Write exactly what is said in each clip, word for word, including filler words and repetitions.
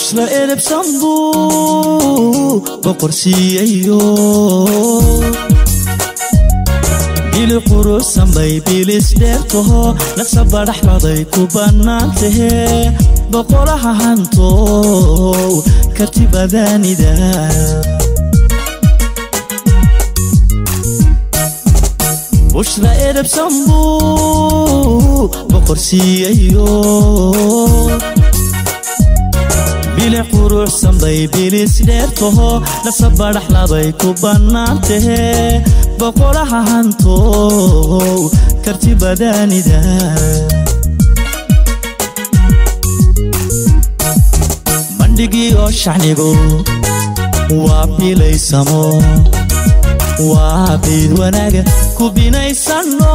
bushra ereb sambu boqorsiiyo il qurus sambay bilis deerto naqsa baraxladay ku banaantahe boqolaha hanto katibadanida bushra ereb sambu boqorsiiyo il qurus sambay bilis deerto naqsa baraxladay ku banaantahe boqolaha hanto katibadanida mandigi oo shacnigu waa bilaysamo waa bid wanaaga ku binaysano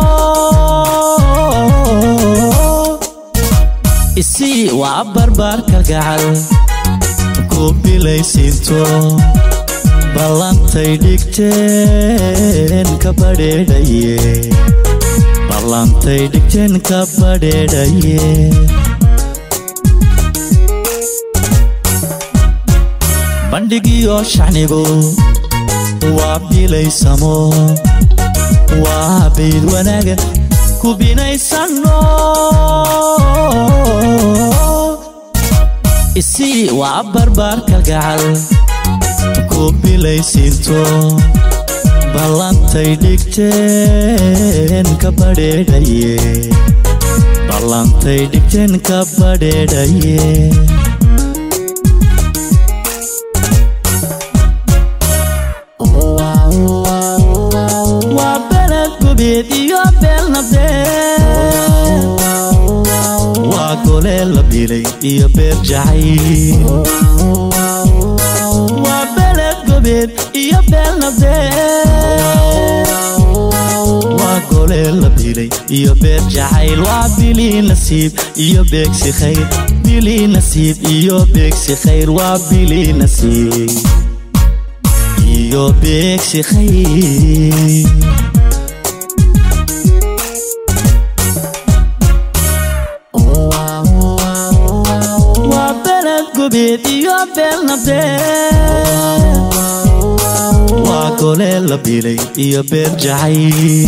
isi waa barbar kalgacal ku bilaysinto balantay dhigteen ka badheedhaye balantay dhigteen ka badheedhaye bandhigiyo shacnigu waa bilaysamo waa bid wanaaga ku binaysano isi waa barbar kalgacal ku bilaysinto balantay dhigteen ka badheedhaye balantay dhigteen ka badheedhaye waa beled gubeed iyo beel nabdeed waa gole la bilay iyo beer jacayl iyo beel nabdeed waa gole la bilay iyo beer jacayl waa bili nasiib iyo beegsi khayr bili nasiib iyo beegsi khayr waa bili nasiib iyo beegsi khayr waa beled gubeed iyo beel nabdeed waa gole la bilay iyo beer jacayl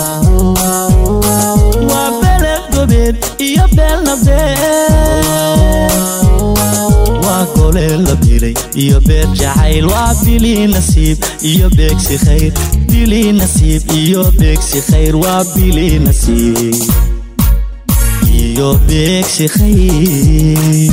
waa beled gubeed iyo beel nabdeed waa gole la bilay iyo beer jacayl waa bili nasiib iyo beegsi khayr bili nasiib iyo beegsi khayr waa bili nasiib iyo beegsi khayr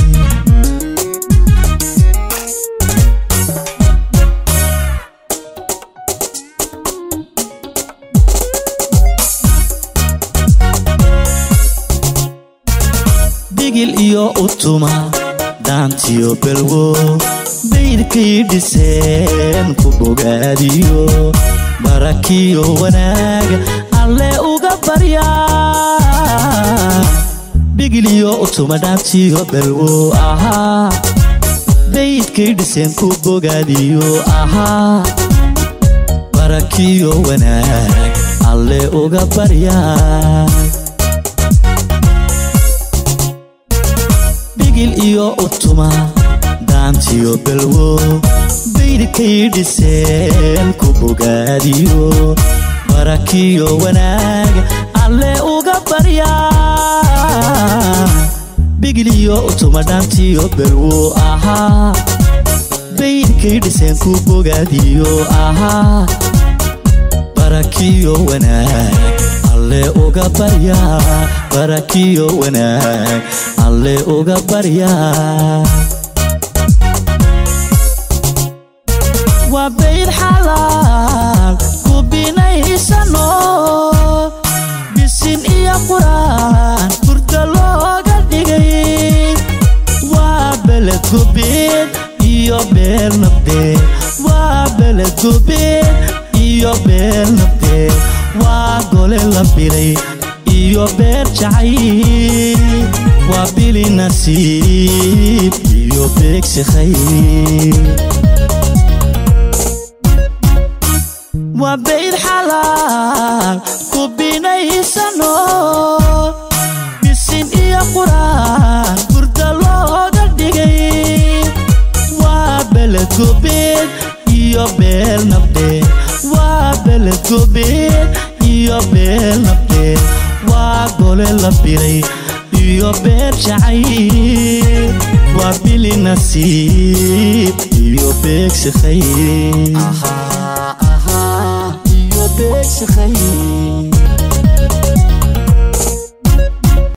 bigil iyo utuma daantiyo belwo baydkii dhiseen ku bogaadiyo barakiyo wanaaga alle uga barya bigil iyo utuma daantiyo belwo ahaa baydkii dhiseen ku bogaadiyo ahaa barakiyo wanaag alle uga barya iyo utuma daantiyo belwo baydkii dhiseen ku bogaadiyo barakiyo wanaag alle uga barya bigil iyo utuma daantiyo belwo ahaa baydkii dhiseen ku bogaadiyo ahaa barakiyo wanaag alle uga barya barakiyo wanaag alle uga barya waa bayd xalaal ku binaysano bisin iyo quraan burda looga dhigay waa beled gubeed iyo beel nabdeed waa beled gubeed iyo beel nabdeed waa gole la bilay iyo beer jacayl waa bili nasiib iyo beegsi khayr waa bayd xalaal ku binaysano bisin iyo quraan burda looga dhigay gobeed iyo beel nabdeed waa gole la biray iyo beer jacayl waa bili nasiib iyo beegsi khayr iyo beegsi khayr